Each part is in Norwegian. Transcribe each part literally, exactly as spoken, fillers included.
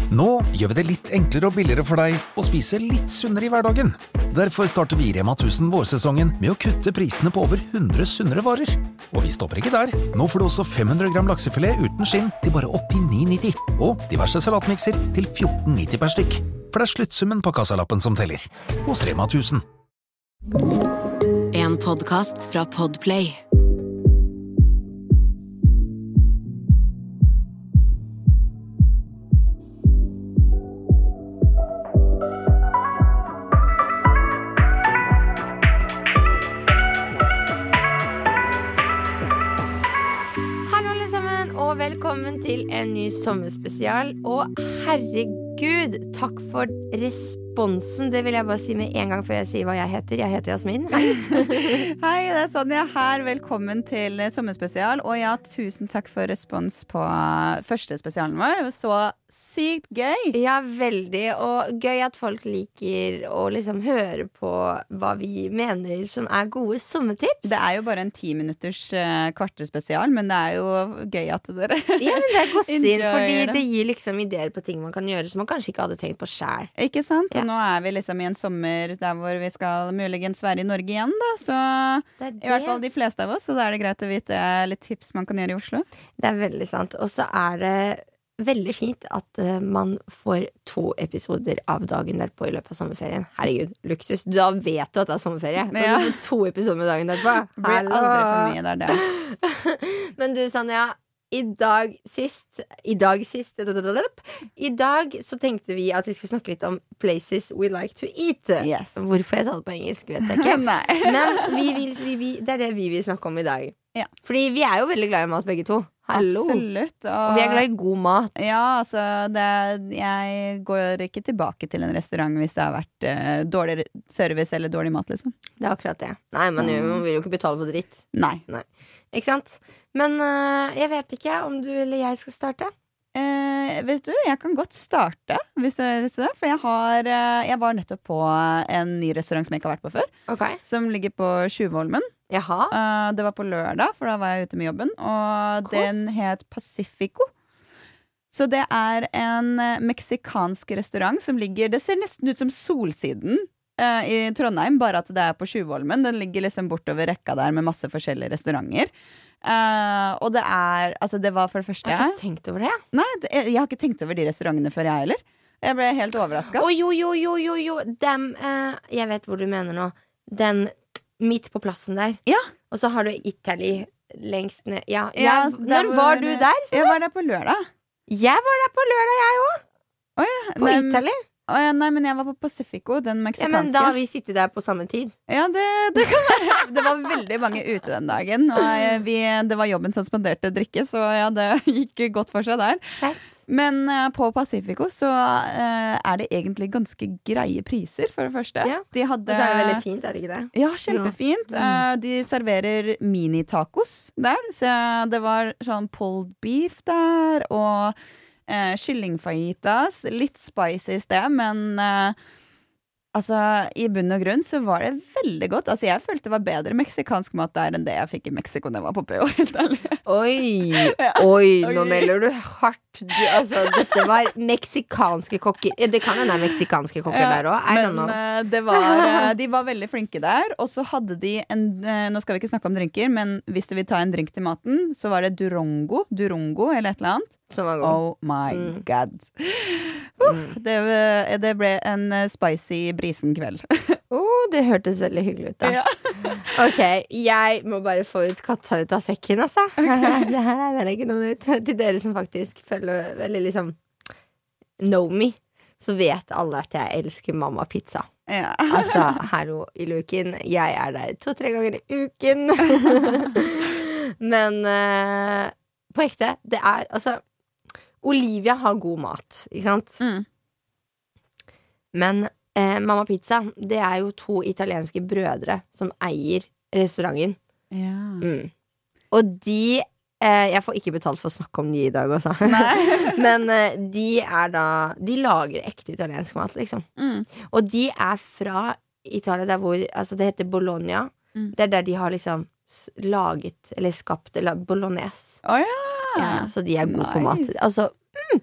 Nå gjør vi det litt enklere og billigere for deg å spise litt sunnere i hverdagen. Derfor starter vi Rema tusen vårsesongen med å kutte prisene på over hundre sunnere varer. Og vi stopper ikke der. Nå får du også fem hundre gram laksefilet uten skinn til bare åttini nitti, og diverse salatmikser til fjorten nitti per stykk. For det er sluttsummen på kassalappen som teller. Hos Rema tusen. En podcast fra Podplay. Velkommen til en ny sommerspesial. Og herregud, takk for responsen. Det vil jeg bare si med en gang før jeg sier hva jeg heter. Jeg heter Jasmin. Hei. Hei, det er Sonja her. Velkommen til sommerspesial. Og ja, tusen takk for respons på første spesialen vår. Det var så sykt gøy. Ja, veldig. Og gøy at folk liker å liksom høre på hva vi mener som er gode sommertips. Det er jo bare en ti minutters uh, kvarterspesial, men det er jo gøy at dere ja, men det er godsinn, fordi det gir liksom ideer på ting man kan gjøre som man kanskje ikke hadde tenkt på selv. Ikke sant? Ja. Og nå er vi liksom i en sommer der hvor vi skal muligens være i Norge igjen, da. Så det det. I hvert fall de fleste av oss, så da er det greit å vite litt tips man kan gjøre i Oslo. Det er veldig sant. Og så er det veldig fint at uh, man får to episoder av dagen derpå i løpet av sommerferien. Herregud, luksus. Da vet du at det er sommerferie. Men ja. To episoder med dagen derpå. Det blir aldri for mye, det er det. Men du, Sonja, i dag sist I dag sist I dag så tenkte vi at vi skulle snakke litt om places we like to eat. Yes. Hvorfor jeg sa det på engelsk, vet jeg ikke. Men vi vil, vi, vi, det er det vi vil snakke om i dag. Ja. Fordi vi er jo veldig glad i mat begge to. Hallo. Absolutt. Og, og vi er glad i god mat. Ja, altså det, jeg går ikke tilbake til en restaurant hvis det har vært uh, dårlig service eller dårlig mat, liksom. Det er akkurat det. Nei, man, så... man vil jo ikke betale for dritt. Nei. Nei. Ikke sant? Men uh, jeg vet ikke om du eller jeg skal starte. Eh, vet du, jeg kan godt starte hvis du har lyst til det. For jeg, har, uh, jeg var nettopp på en ny restaurant som jeg ikke har vært på før. Okay. Som ligger på Tjuvholmen. Jaha. Uh, det var på lørdag, for da var jeg ute med jobben. Og Kos. Den het Pacifico. Så det er en uh, meksikansk restaurant som ligger, det ser nesten ut som Solsiden uh, i Trondheim, bare at det er på Tjuvholmen. Den ligger liksom bortover rekka der med masse forskjellige restauranter. Uh, og det er, altså det var for det første Jeg har ikke tenkt over det. Nei, det, jeg, jeg har ikke tenkt over de restaurantene før jeg heller. Jeg ble helt overrasket. Å oh, jo, jo, jo, jo, jo. Dem, uh, jeg vet hvor du mener nå. Den midt på plassen der. Ja. Og så har du Italy lengst ned. Ja, ja, jeg, Når var, var du der? Jeg var der på lørdag. Jeg var der på lørdag, jeg også. Oh, ja. På nei, Italy. Oh, ja, nei, men jeg var på Pacifico, den meksikanske. Ja, men da har vi sittet der på samme tid. Ja, det, det kan være. Det var veldig mange ute den dagen. Og vi, det var jobben som spanderte drikke, så ja, det gikk godt for seg der. Fett. Men uh, på Pacifico så uh, er det egentlig ganske greie priser, for det første. Ja. De hadde, og så er det veldig fint, er det ikke det? Ja, kjempefint. Ja. Uh, de serverer mini-tacos der. Så det var sånn pulled beef der, og uh, kyllingfajitas. Litt spicy i sted, men uh, altså, i bunn og grunn så var det veldig godt. Altså, jeg følte det var bedre meksikansk mat der enn det jeg fikk i Mexico da jeg var på P H, helt ærlig. Oi, oi, nå melder du hardt. Du, altså, dette var meksikanske kokker. Det kan hende meksikanske kokker ja, der også. Men uh, det var, de var veldig flinke der. Og så hadde de en, uh, nå skal vi ikke snakke om drinker, men hvis du vil ta en drink til maten, så var det durongo, durongo eller et eller annet. Som var god. Oh my mm. god. Uh, mm. det, det ble en spicy brisen kveld. Oh, det hørtes veldig hyggelig ut da. Ja. Ok, jeg må bare få ut katta ut av sekken, altså. Okay. Det her er ikke noe nytt. Til dere som faktisk følger veldig liksom know me, så vet alle at jeg elsker mamma pizza. Ja. Altså, hallo i luken. Jeg er der to-tre ganger i uken. Men uh, på ekte, det er altså Olivia har god mat, ikke sant? Mm. Men eh, Mamma Pizza, det er jo to italienske brødre som eier restauranten. Ja. Mm. Og de eh, jeg får ikke betalt for å snakke om de i dag også. Men eh, de er da de lager ekte italiensk mat, liksom. Mm. Og de er fra Italia, der hvor altså det heter Bologna. Mm. Det er der de har liksom laget eller skapt eller bolognese. Oh, ja. Ja, så de er gode nice. På mat. Altså mm,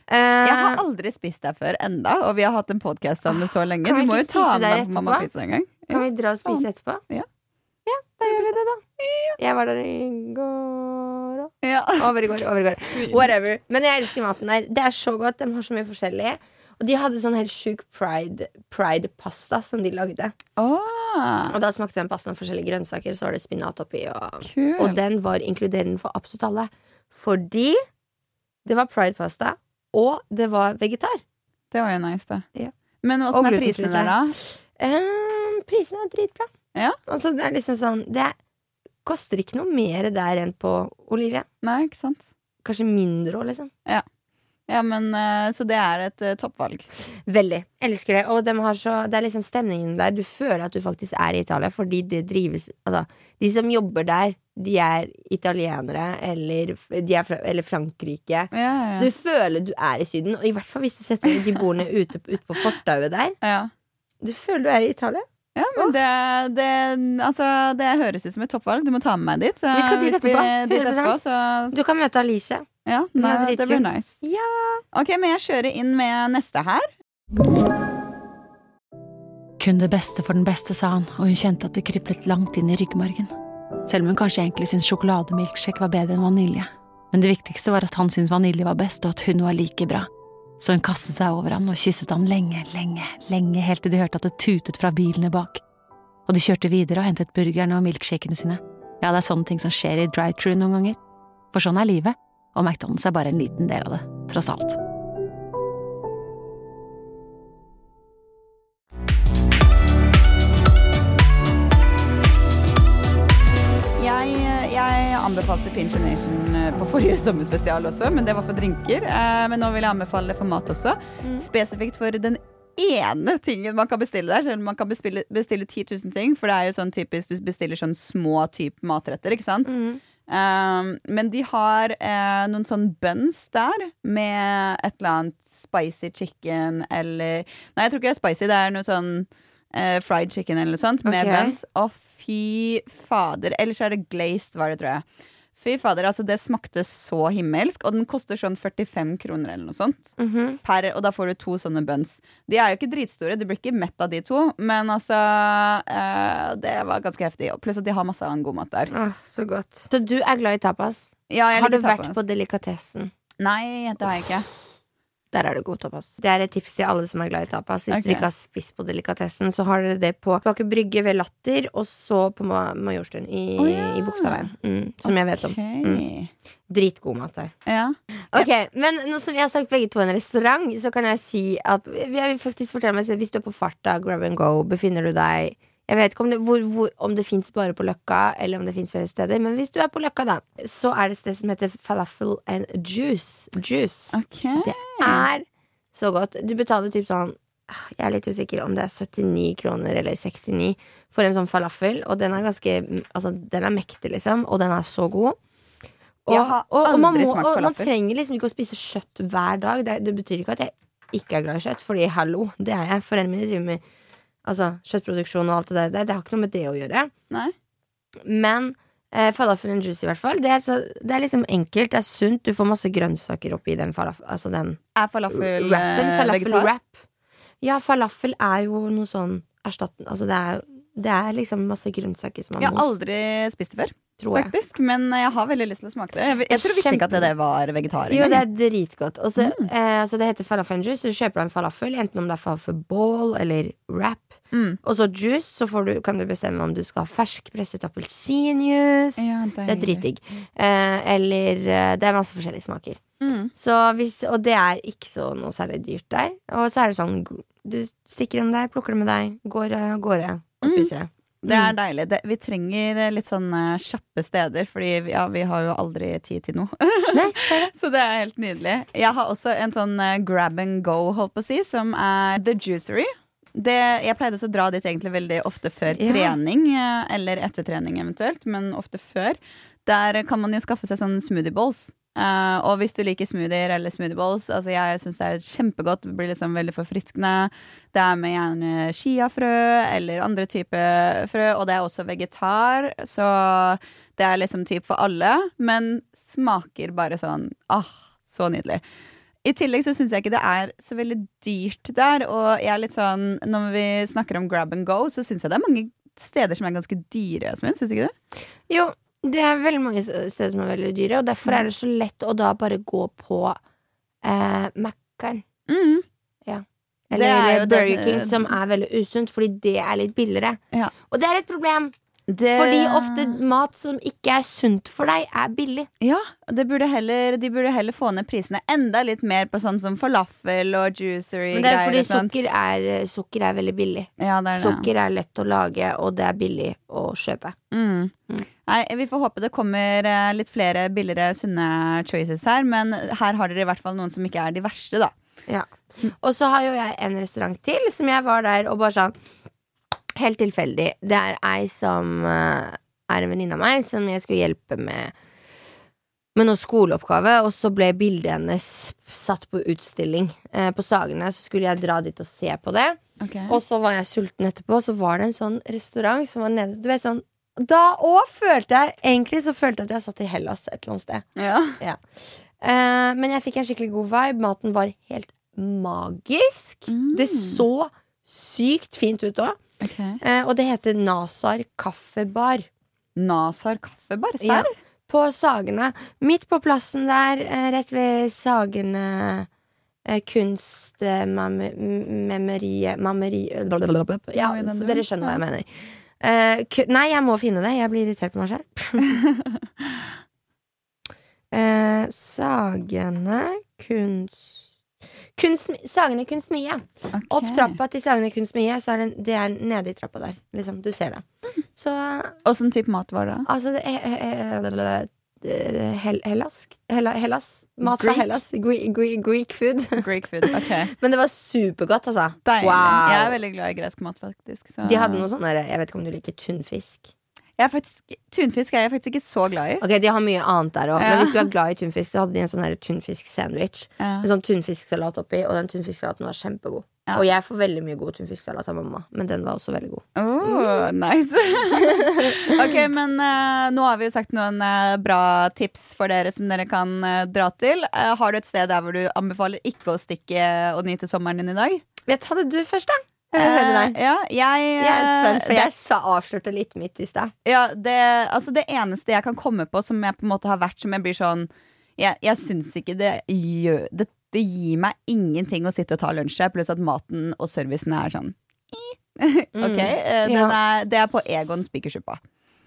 Eh, Jeg har aldri spist der før enda, og vi har hatt en podcast sammen så lenge. Kan vi Du må ikke jo ta spise med der deg på Mamma etterpå? Pizza en gang. Kan vi dra og spise etterpå? Ja. Ja, da gjør vi det da. Jeg var der i går også. Ja. Over i går, over i går. Whatever. Men jeg elsker maten der. Det er så godt. De har så mye forskjellig. Og de hadde sånn helt sjuk pride, pride pasta som de lagde. Åh, Og da smakte den pastaen forskjellige grønnsaker. Så var det spinat oppi. Og, kul. og den var inkluderende for absolutt alle. Fordi det var pride pasta, og det var vegetar. Det var jo nice, da. Ja. Men Og hvordan er glutenfri, prisene der, da? Um, prisen er dritbra. Ja. Altså, det er liksom sånn Det koster ikke noe mer der enn på Olivia. Nei, ikke sant? Kanskje mindre òg, liksom. Ja, men eh, Så det er et uh, toppvalg. Veldig. Elsker det. Og de har så, det er liksom stemningen der. Du føler at du faktisk er i Italia, fordi det drives Altså, de som jobber der, de er italienere, eller, de er fra, eller Frankrike. Ja, ja, Du føler du er i Syden, og i hvert fall hvis du setter de bordene ute, ute på fortauet der. ja. Du føler du er i Italia. Ja, men det, det, altså, det høres ut som et toppvalg. Du må ta med meg dit. Så Vi skal dit hvis vi- etterpå, dit hundre prosent. etterpå så, Du kan møte Alicia. ja, Hun er nei, det blir dritkul. nice. Ja. Ok, men jeg kjører inn med neste her. Kun det beste for den beste, sa han, og hun kjente at det kriblet langt inn i ryggmargen. Selv om hun kanskje egentlig syntes sjokolademilkshake var bedre enn vanilje. Men det viktigste var at han syntes vanilje var best, og at hun var like bra. Så hun kastet seg over han og kysset han lenge, lenge, lenge, helt til de hørte at det tutet fra bilene bak. Og de kjørte videre og hentet burgerne og milkshakene sine. Ja, det er sånne ting som skjer i drive-thru noen ganger. For sånn er livet, og McDonald's er bare en liten del av det, tross alt. Jeg, jeg anbefalte Pinch Nation på forrige sommerspesial også, men det var for drinker. Eh, Men nå vil jeg anbefale det for mat også. Spesifikt for den ene tingen man kan bestille der. Selv om man kan bestille, bestille ti tusen ting, for det er jo sånn typisk du bestiller sånn små type matretter, ikke sant? Mm. Um, men de har eh, noen sånn buns der med et eller annet spicy chicken eller Nei, jeg tror ikke det er spicy, det er noe sånn eh, fried chicken eller noe sånt med Ok. buns. Å, fy fader. Ellers er det glazed, var det, tror jeg. Fy fader, altså det smakte så himmelsk, og den koster sånn førtifem kroner eller noe sånt. Mhm. Per, og da får du to sånne buns. De er jo ikke dritstore, du blir ikke mett av de to, men altså eh, det var ganske heftig. Og pluss at de har masse annen god mat der. Åh, så godt. Så du er glad i tapas? Ja, jeg Har du liker vært tapas. på delikatessen? Nei, det har jeg ikke. Der er det god tapas. Det er et tips til alle som er glad i tapas. Hvis Ok. dere ikke har spist på delikatessen, så har dere det på Baker Brygge ved Latter, og så på Ma Majorstuen i, Å, ja. i Bogstadveien. Mm, som jeg vet om. Ok. Mm. Dritgod mat der. Ja. Ok, men nå som vi har sagt begge to en restaurant, så kan jeg si at vi vil faktisk fortelle meg hvis du er på farta, grab and go, befinner du deg Jeg vet ikke om det, hvor, hvor, om det finnes bare på Løkka, eller om det finnes flere steder, men hvis du er på Løkka, da, så er det et sted som heter Falafel and Juice. Juice. Ok. Det er så godt. Du betaler typ sånn Jeg er litt usikker om det er syttini kroner eller sekstini for en sånn falafel, og den er ganske Altså, den er mektig, liksom, og den er så god. Og, Jeg har og, og man, aldri må, smakt og man falafel. trenger liksom ikke å spise kjøtt hver dag. Det, det betyr ikke at jeg ikke er glad i kjøtt, fordi hallo, det er jeg. Foreldrene mine driver med altså, kjøttproduksjon og alt det der. Det, det har ikke noe med det å gjøre. Nei. Men eh, falafel and juice, i hvert fall, det er, så, det er liksom enkelt, det er sunt. Du får masse grønnsaker oppi den falafel. Altså den Er falafel Wrappen, eh, falafel vegetar? wrap. Ja, falafel er jo noe sånn erstatten Altså det er, det er liksom masse grønnsaker som Jeg man har må, aldri spist det før, tror jeg. faktisk. Men jeg har veldig lyst til å smake det. Jeg, jeg tror visste ikke at det der var vegetar Jo, det engang. er dritgodt. Og så, Mm. eh, så det heter falafel and juice. Så du kjøper deg en falafel, enten om det er falafel ball eller wrap. Mm. Og så juice, så får du, kan du bestemme om du skal ha fersk presset appelsinjuice. Ja, Det er dritdigg. Eh, eller eh, det er masse forskjellige smaker. Mm. Så hvis, og det er ikke så noe særlig dyrt der. Og så er det sånn du stikker dem der, plukker dem med deg, går av gårde og Mm. spiser det. Det er deilig. Det, vi trenger litt sånne kjappe steder, fordi vi- ja, vi har jo aldri tid til noe. Nei, det er det. Så det er helt nydelig. Jeg har også en sånn eh, grab and go, holdt på å si, som er The Juicery. Det, jeg pleide også å dra dit egentlig veldig ofte før Ja. trening, eh, eller etter trening eventuelt, men ofte før. Der kan man jo skaffe seg sånne smoothie bowls. Eh, og hvis du liker smoothier eller smoothie bowls, altså jeg synes det er kjempegodt. Det blir liksom veldig forfriskende. Det er med gjerne chiafrø eller andre typer frø, og det er også vegetar, så det er liksom typ for alle, men smaker bare sånn, ah, så nydelig. I tillegg så synes jeg ikke det er så veldig dyrt der, og jeg er litt sånn, når vi snakker om grab and go, så synes jeg det er mange steder som er ganske dyre, synes du ikke det? Jo, det er veldig mange steder som er veldig dyre, og derfor er det så lett å da bare gå på eh, Mac-eren. Mm. Ja. Eller, eller Burger King, det, som er veldig usunt, fordi det er litt billigere. Ja. Og det er et problem. Det... Fordi ofte mat som ikke er sunt for deg, er billig. Ja, det burde heller, de burde heller få ned prisene enda litt mer på sånn som falafel og juicery. Men det er fordi sukker er, sukker er veldig billig. Ja, det er det. Sukker er lett å lage, og det er billig å kjøpe. Mm. Mm. Nei, vi får håpe det kommer litt flere billigere, sunne choices her, men her har dere i hvert fall noen som ikke er de verste, da. Ja. Og så har jo jeg en restaurant til, som jeg var der og bare sånn helt tilfeldig. Det er ei som uh, er en venninne av meg, som jeg skulle hjelpe med med noen skoleoppgave, og så ble bildet hennes satt på utstilling uh, på Sagene, så skulle jeg dra dit og se på det. Okay. Og så var jeg sulten etterpå, så var det en sånn restaurant som var nede, du vet sånn, da også følte jeg, egentlig så følte jeg at jeg satt i Hellas et eller annet sted. Ja. Ja. Uh, men jeg fikk en skikkelig god vibe, maten var helt magisk. Mm. Det så sykt fint ut også. Okay. Eh, og det heter Nazar kaffebar. Nazar kaffebar? Ja, på Sagene. Midt på plassen der, eh, rett ved Sagene eh, kunst eh, Mammeriet Mammeriet Ja, for dere skjønner hva jeg mener. Eh, ku, nei, jeg må finne det. Jeg blir irritert på meg selv. eh, Sagene kunst Kunst, Sagene kunstmie. Okay. Opp trappa til Sagene kunstmie, så er det, det er nede i trappa der. Liksom, du ser det. Så Åssen type mat var det? Altså, det er Hel Hellas. Hellas. Mat fra Greek? Hellas. Greek, Greek, Greek food. Greek food, ok. Men det var supergodt, altså. Deilig. Wow. Jeg er veldig glad i gresk mat, faktisk. Så. De hadde noe sånn der, jeg vet ikke om du liker tunfisk. Jeg er faktisk, tunfisk er jeg faktisk ikke så glad i. Ok, de har mye annet der også. Ja. Men hvis du er glad i tunfisk, så hadde de en sånn der tunfisk-sandwich. Ja. Med sånn tunfisksalat oppi, og den tunfisksalaten var kjempegod. Ja. Og jeg får veldig mye god tunfisksalat av mamma, men den var også veldig god. Oh, nice. Ok, men uh, nå har vi jo sagt noen uh, bra tips for dere som dere kan uh, dra til. Uh, har du et sted der hvor du anbefaler ikke å stikke og nyte sommeren din i dag? Vet, hadde du først da? Uh, ja, jeg, jeg er spent, for det, jeg sa avslørte litt mitt i sted. Ja, det, altså det eneste jeg kan komme på som jeg på en måte har vært, som jeg blir sånn Jeg, jeg syns ikke det gjør det, det gir meg ingenting å sitte og ta lunsj her, pluss at maten og servicen er sånn Ok, uh, den er, det er på Egon Spikersuppa.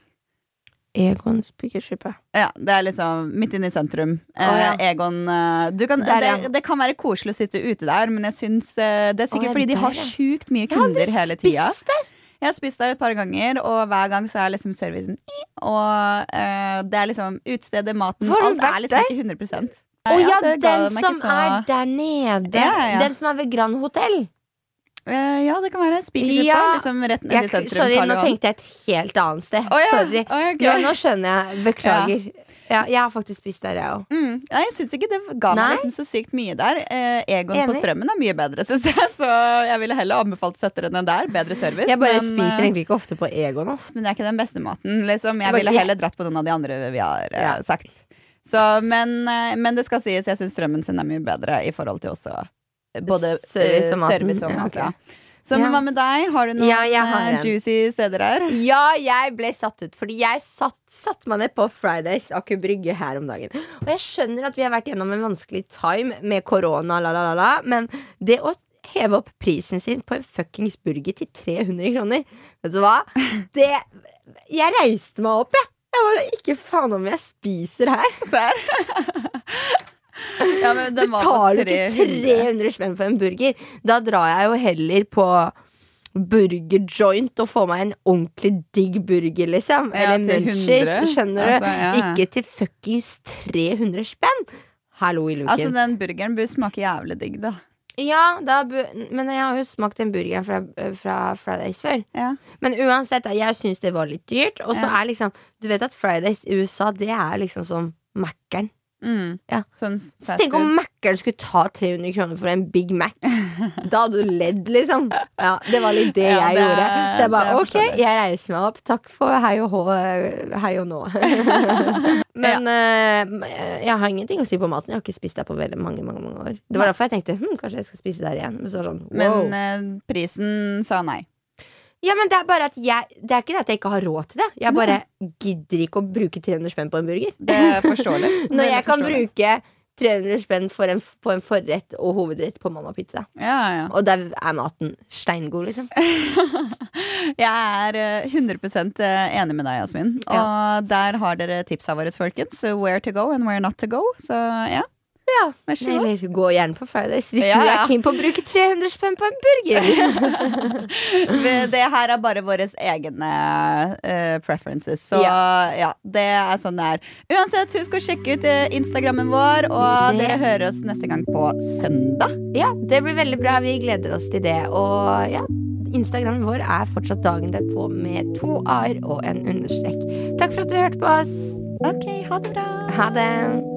Egon Spikersuppa. Ja, det er liksom midt inne i sentrum. Oh, ja. eh, Egon eh, du kan, der, ja. det, det kan være koselig å sitte ute der, men jeg syns eh, det er sikkert oh, ja, fordi de der, har ja. sjukt mye kunder hele tida. Der. Jeg har spist der et par ganger, og hver gang så er liksom servicen Og eh, det er liksom utstedet, maten, alt er liksom ikke hundre prosent. Å oh, ja, ja den som så... er der nede. Ja, ja. Den som er ved Grand Hotel. Uh, ja, det kan være Spikersuppa, ja, liksom rett ned i sentrum. Sorry, nå tenkte jeg et helt annet sted. oh, ja. Sorry oh, okay. nå, nå skjønner jeg, beklager ja. Ja, jeg har faktisk spist der, jeg også mm. ja, Jeg synes ikke det ga meg liksom så sykt mye der. eh, Egon Enig. På Strømmen er mye bedre, synes jeg. Så jeg ville heller anbefalt sette den der. Bedre service. Jeg bare men, spiser egentlig ikke ofte på Egon også. Men det er ikke den beste maten liksom. Jeg ville heller dratt på noen av de andre vi har ja. eh, sagt så, men, eh, men det skal sies, jeg synes Strømmen sin er mye bedre i forhold til også både service og mat, service og mat ja, okay. Så men hva med deg? Har du noen ja, juicy steder her? Ja, jeg ble satt ut. Fordi jeg satt, satt meg ned på Fridays Aker Brygge her om dagen. Og jeg skjønner at vi har vært gjennom en vanskelig time med korona, la, la, la, la, men det å heve opp prisen sin på en fuckings burger til tre hundre kroner, vet du hva? Det, jeg reiste meg opp, jeg. Jeg var ikke faen om jeg spiser her. Ser. Ja, men den var betaler du ikke tre hundre spenn for en burger, da drar jeg jo heller på burger joint og får meg en ordentlig digg burger, liksom. Ja, eller munchies, skjønner altså, du? Ja. Ikke til fuckings tre hundre spenn. Hallo i luken. Altså, den burgeren bør smake jævlig digg, da. Ja, da men jeg har jo smakt den burgeren fra, fra Fridays før. Ja. Men uansett, jeg synes det var litt dyrt. Og så ja. er liksom, du vet at Fridays i U S A, det er liksom som Mac-eren. Mm. Ja. Sånn Så tenk om Mac-eren skulle ta tre hundre kroner for en Big Mac. Da hadde du ledd, liksom. Ja, det var litt det Ja, jeg det- gjorde. Så jeg bare, det ok, forstår jeg. jeg reiser meg opp. Takk for hei og hå, hei og nå. Men eh, jeg har ingenting å si på maten. Jeg har ikke spist der på veldig mange, mange, mange år. Det var derfor jeg tenkte, hm, kanskje jeg skal spise der igjen. Men så var det sånn, wow. Men eh, prisen sa nei. Ja, men det er bare at jeg Det er ikke det at jeg ikke har råd til det. Jeg bare gidder ikke å bruke tre hundre spenn på en burger. Det er forståelig. Når Veldig jeg kan forståelig. bruke tre hundre spenn for en, på en forrett og hovedrett på Mamma Pizza. Ja, ja. Og der er maten steingod, liksom. Jeg er eh, hundre prosent enig med deg, Jasmin. Og der har dere tipsa våre, folkens. Where to go and where not to go. Så ja, Ja, vær så god. Eller gå gjerne på Fridays hvis Ja, du ja. er keen på å bruke tre hundre spenn på en burger. Det her er bare våre egne eh, preferences. Så ja. det er sånn det er. Uansett, husk å sjekke ut eh, Instagrammen vår, og Det- dere hører oss neste gang på søndag. Ja, det blir veldig bra. Vi gleder oss til det. Og ja, Instagrammen vår er fortsatt dagen derpå med to a-er og en understrek. Takk for at du hørte på oss. Ok, ha det bra. Ha det.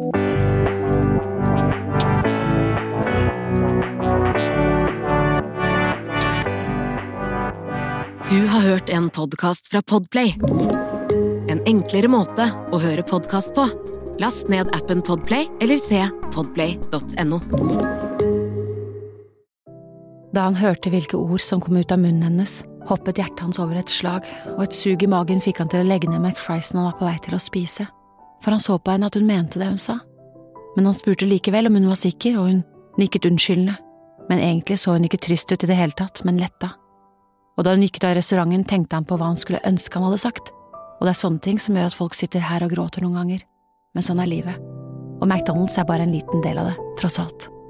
Du har hørt en podcast fra Podplay. En enklere måte å høre podcast på. Last ned appen Podplay, eller se podplay punktum no. Da han hørte hvilke ord som kom ut av munnen hennes, hoppet hjertet hans over et slag, og et sug i magen fikk han til å legge ned McFriesen han var på vei til å spise. For han så på henne at hun mente det hun sa. Men han spurte likevel om hun var sikker, og hun nikket unnskyldende. Men egentlig så hun ikke trist ut i det hele tatt, men letta. Og da hun gikk ut av restauranten, tenkte han på hva han skulle ønske han hadde sagt. Og det er sånne ting som gjør at folk sitter her og gråter noen ganger. Men sånn er livet. Og McDonald's er bare en liten del av det, tross alt.